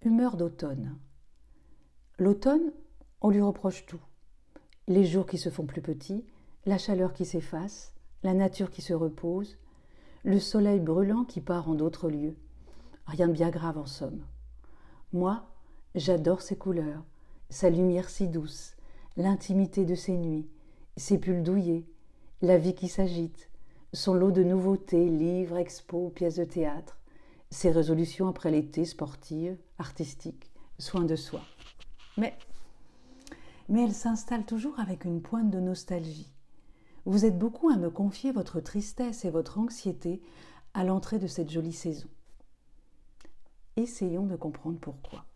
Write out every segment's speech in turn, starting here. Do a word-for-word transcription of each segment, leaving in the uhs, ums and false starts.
Humeur d'automne. L'automne, on lui reproche tout. Les jours qui se font plus petits, la chaleur qui s'efface, la nature qui se repose, le soleil brûlant qui part en d'autres lieux. Rien de bien grave en somme. Moi, j'adore ses couleurs, sa lumière si douce, l'intimité de ses nuits, ses pulls douillés, la vie qui s'agite, son lot de nouveautés, livres, expos, pièces de théâtre, ses résolutions après l'été sportives, artistiques, soin de soi. Mais, mais elle s'installe toujours avec une pointe de nostalgie. Vous êtes beaucoup à me confier votre tristesse et votre anxiété à l'entrée de cette jolie saison. Essayons de comprendre pourquoi.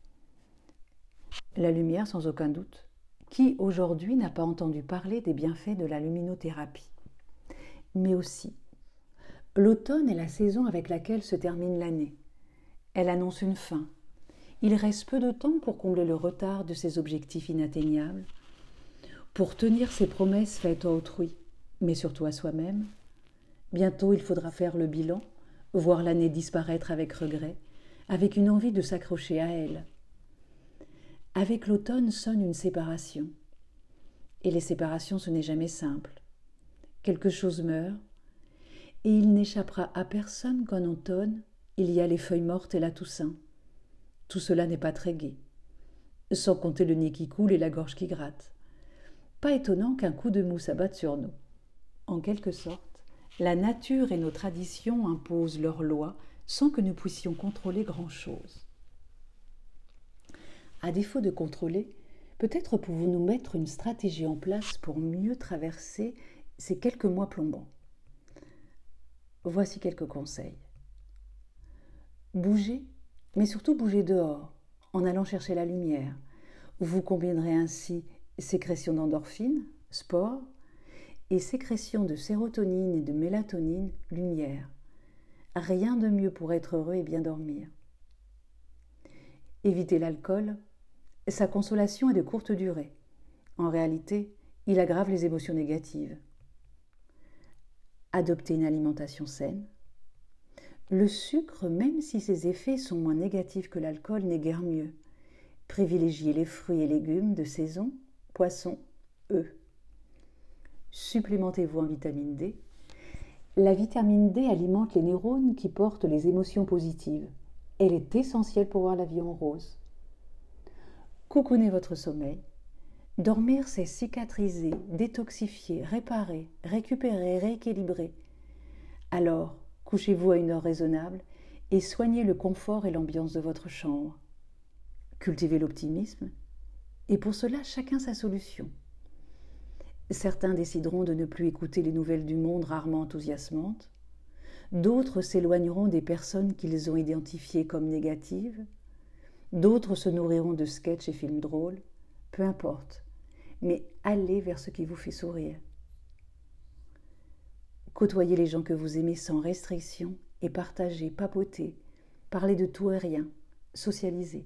La lumière, sans aucun doute. Qui aujourd'hui n'a pas entendu parler des bienfaits de la luminothérapie? Mais aussi, l'automne est la saison avec laquelle se termine l'année. Elle annonce une fin. Il reste peu de temps pour combler le retard de ses objectifs inatteignables, pour tenir ses promesses faites à autrui, mais surtout à soi-même. Bientôt, il faudra faire le bilan, voir l'année disparaître avec regret, avec une envie de s'accrocher à elle. Avec l'automne sonne une séparation. Et les séparations, ce n'est jamais simple. Quelque chose meurt, et il n'échappera à personne qu'en automne, il y a les feuilles mortes et la Toussaint. Tout cela n'est pas très gai, sans compter le nez qui coule et la gorge qui gratte. Pas étonnant qu'un coup de mousse abatte sur nous. En quelque sorte, la nature et nos traditions imposent leurs lois sans que nous puissions contrôler grand-chose. À défaut de contrôler, peut-être pouvons-nous mettre une stratégie en place pour mieux traverser ces quelques mois plombants. Voici quelques conseils. Bougez, mais surtout bougez dehors, en allant chercher la lumière. Vous combinerez ainsi sécrétion d'endorphine, sport, et sécrétion de sérotonine et de mélatonine, lumière. Rien de mieux pour être heureux et bien dormir. Évitez l'alcool. Sa consolation est de courte durée. En réalité, il aggrave les émotions négatives. Adoptez une alimentation saine. Le sucre, même si ses effets sont moins négatifs que l'alcool, n'est guère mieux. Privilégiez les fruits et légumes de saison, poissons, œufs. Supplémentez-vous en vitamine D. La vitamine D alimente les neurones qui portent les émotions positives. Elle est essentielle pour voir la vie en rose. Coucounez votre sommeil. Dormir, c'est cicatriser, détoxifier, réparer, récupérer, rééquilibrer. Alors, couchez-vous à une heure raisonnable et soignez le confort et l'ambiance de votre chambre. Cultivez l'optimisme. Et pour cela, chacun sa solution. Certains décideront de ne plus écouter les nouvelles du monde rarement enthousiasmantes. D'autres s'éloigneront des personnes qu'ils ont identifiées comme négatives. D'autres se nourriront de sketchs et films drôles. Peu importe, mais allez vers ce qui vous fait sourire. Côtoyez les gens que vous aimez sans restriction et partagez, papotez, parlez de tout et rien, socialisez.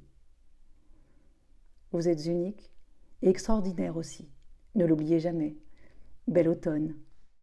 Vous êtes unique et extraordinaire aussi. Ne l'oubliez jamais. Bel automne.